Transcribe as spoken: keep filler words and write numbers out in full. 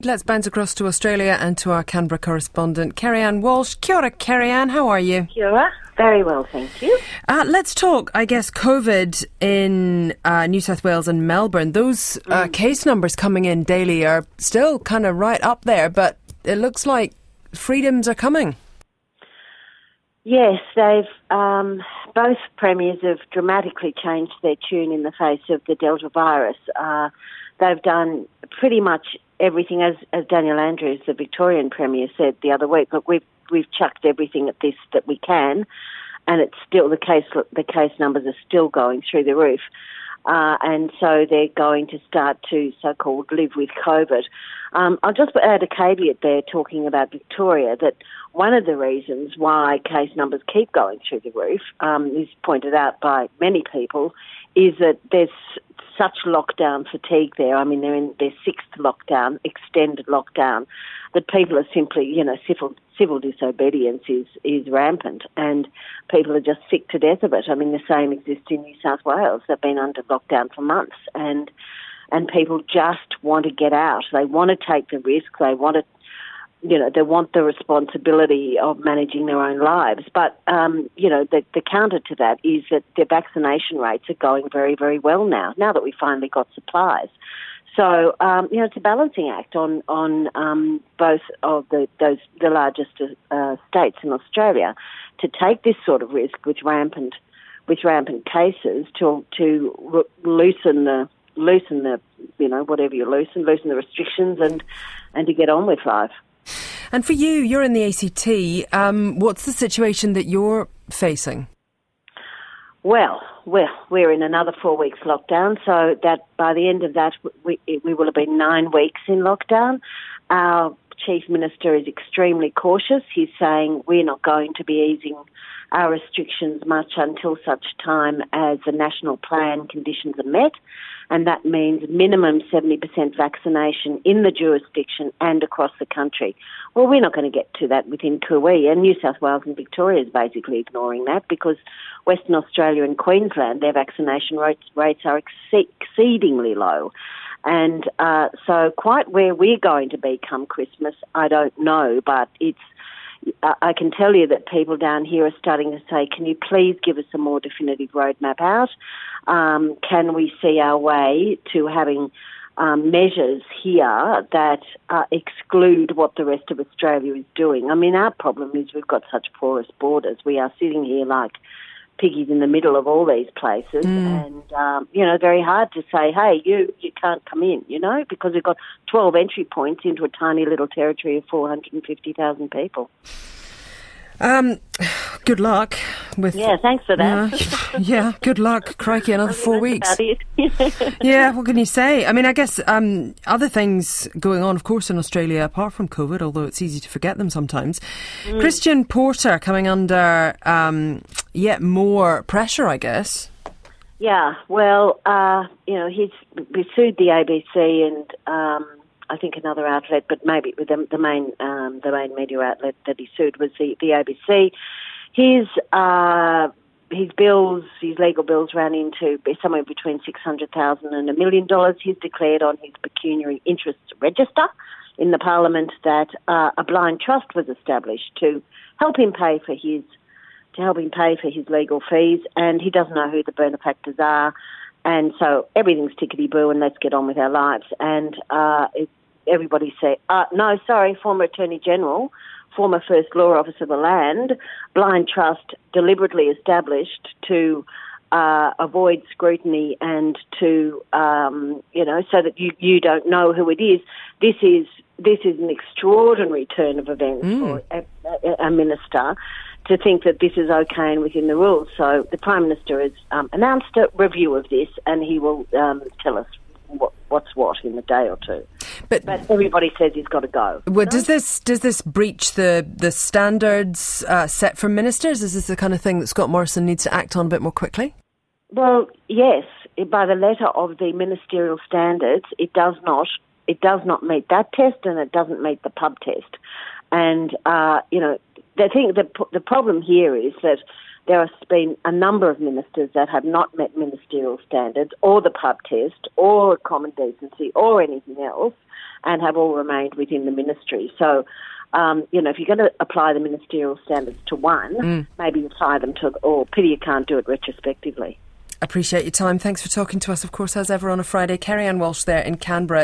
Let's bounce across to Australia and to our Canberra correspondent, Kerry-Anne Walsh. Kia ora, Kerry-Anne, how are you? Kia ora. Very well, thank you. Uh, let's talk, I guess, COVID in uh, New South Wales and Melbourne. Those uh, mm. case numbers coming in daily are still kind of right up there, but it looks like freedoms are coming. Yes, they've um, both premiers have dramatically changed their tune in the face of the Delta virus. Uh, they've done pretty much everything, as, as Daniel Andrews, the Victorian Premier, said the other week. Look, we've we've chucked everything at this that we can, and it's still the case. The case numbers are still going through the roof, uh, and so they're going to start to so-called live with COVID. Um, I'll just add a caveat there, talking about Victoria, that one of the reasons why case numbers keep going through the roof, um, is pointed out by many people, is that there's such lockdown fatigue there. I mean, they're in their sixth lockdown, extended lockdown, that people are simply, you know, civil civil disobedience is, is rampant, and people are just sick to death of it. I mean, the same exists in New South Wales. They've been under lockdown for months, and and people just want to get out. They want to take the risk. They want to, you know, they want the responsibility of managing their own lives. But, um, you know, the, the counter to that is that their vaccination rates are going very, very well now, now that we finally got supplies. So, um, you know, it's a balancing act on, on um, both of the those the largest uh, states in Australia to take this sort of risk with rampant with rampant cases to to re- loosen the loosen the you know whatever you loosen loosen the restrictions and and to get on with life. And for you, you're in the A C T. Um, what's the situation that you're facing? Well, well, we're in another four weeks lockdown, so that by the end of that, we, we will have been nine weeks in lockdown. Our Chief Minister is extremely cautious. He's saying we're not going to be easing our restrictions much until such time as the national plan conditions are met, and that means minimum seventy percent vaccination in the jurisdiction and across the country. Well, we're not going to get to that within Kuwait, and New South Wales and Victoria is basically ignoring that because Western Australia and Queensland, their vaccination rates, rates are ex- exceedingly low. And uh, so quite where we're going to be come Christmas, I don't know, but it's I can tell you that people down here are starting to say, can you please give us a more definitive roadmap out? Um, can we see our way to having um, measures here that uh, exclude what the rest of Australia is doing? I mean, our problem is we've got such porous borders. We are sitting here like piggies in the middle of all these places, mm. and um, you know, very hard to say, hey, you you can't come in, you know, because we've got twelve entry points into a tiny little territory of four hundred fifty thousand people. Um, good luck with. Yeah, thanks for that. Yeah, yeah good luck. Crikey, another four weeks. Yeah, what can you say? I mean, I guess um, other things going on, of course, in Australia apart from COVID, although it's easy to forget them sometimes. Mm. Christian Porter coming under um, yet more pressure, I guess. Yeah, well, uh, you know, he's we sued the A B C and. Um, I think another outlet, but maybe the, the main um, the main media outlet that he sued was the, the A B C. His uh, his bills, his legal bills, ran into somewhere between six hundred thousand and a million dollars. He's declared on his pecuniary interests register in the Parliament that uh, a blind trust was established to help him pay for his to help him pay for his legal fees, and he doesn't know who the benefactors are, and so everything's tickety-boo, and let's get on with our lives. And uh, it, everybody say, uh, no, sorry, former Attorney General, former First Law Officer of the Land, blind trust deliberately established to uh, avoid scrutiny and to, um, you know, so that you, you don't know who it is. This is this is an extraordinary turn of events mm. for a, a, a minister to think that this is okay and within the rules. So the Prime Minister has um, announced a review of this, and he will um, tell us what, what's what in a day or two. But, but everybody says he's got to go. Well, does this does this breach the the standards uh, set for ministers? Is this the kind of thing that Scott Morrison needs to act on a bit more quickly? Well, yes. By the letter of the ministerial standards, it does not it does not meet that test, and it doesn't meet the pub test. And uh, you know, the thing the the problem here is that there has been a number of ministers that have not met ministerial standards or the pub test or common decency or anything else and have all remained within the ministry. So, um, you know, if you're going to apply the ministerial standards to one, mm. maybe apply them to all. Pity you can't do it retrospectively. Appreciate your time. Thanks for talking to us, of course, as ever on a Friday. Kerry-Anne Walsh there in Canberra.